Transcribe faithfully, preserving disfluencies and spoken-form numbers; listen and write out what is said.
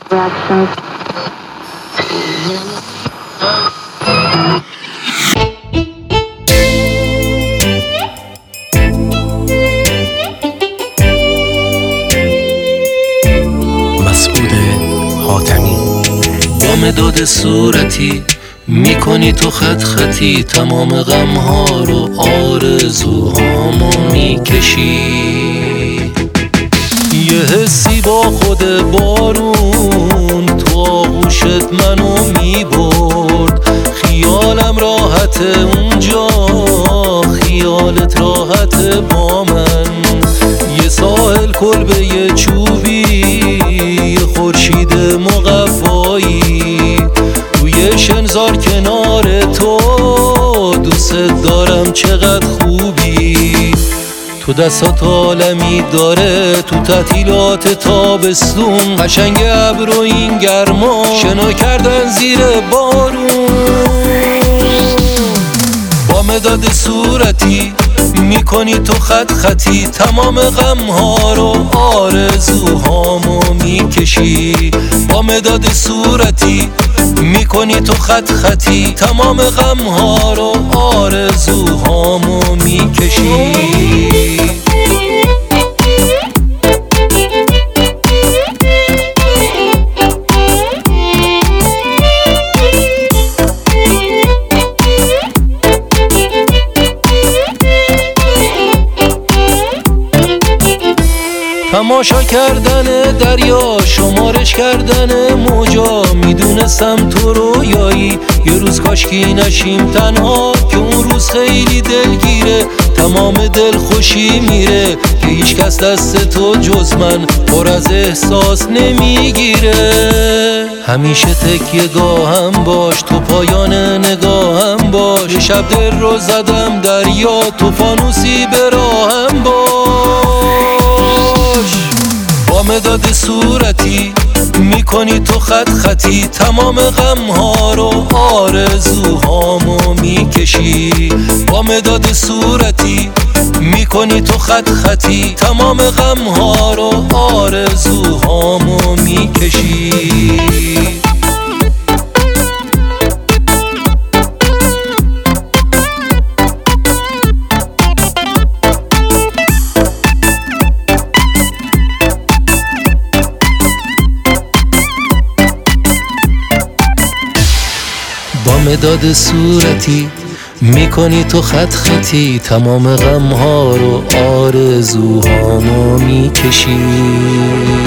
مسعود حاتمی. با مداد صورتی میکنی تو خط خطی، تمام غمها رو آرزوهامو میکشی. یه حسی با خود بارون تو آغوشت منو میبرد، خیالم راحت اونجا، خیالت راحت با من. یه ساحل کلبه یه چوبی، یه خورشید مقفایی، روی شنزار کنار تو، دوست دارم چقدر خوبی. تو دستات عالمی داره، تو تعطیلات تابستون قشنگ ابر و این گرما شنا کردن زیر بارون. با مداد صورتی میکنی تو خط خطی، تمام غمها رو آرزوهامو میکشی. با مداد صورتی میکنی تو خط خطی، تمام غمها رو آرزوهامو میکشی. تماشا کردن دریا، شمارش کردن موجا، میدونستم تو رویایی، یه روز کاشکی نشیم تنها، که اون روز خیلی دلگیره، تمام دل خوشی میره، که هیچ کس دست تو جز من پر از احساس نمیگیره. همیشه تکیه گاهم باش، تو پایان نگاهم باش، یه شب دل رو زدم دریا، تو فانوسی براهم باش. با مداد صورتی میکنی تو خط خطی، تمام غمها رو آرزوهامو میکشی. با مداد صورتی میکنی تو خط خطی، تمام غمها رو آرزوهامو میکشی. با مداد صورتی میکنی تو خط خطی، تمام غمها رو آرزوهامو میکشی.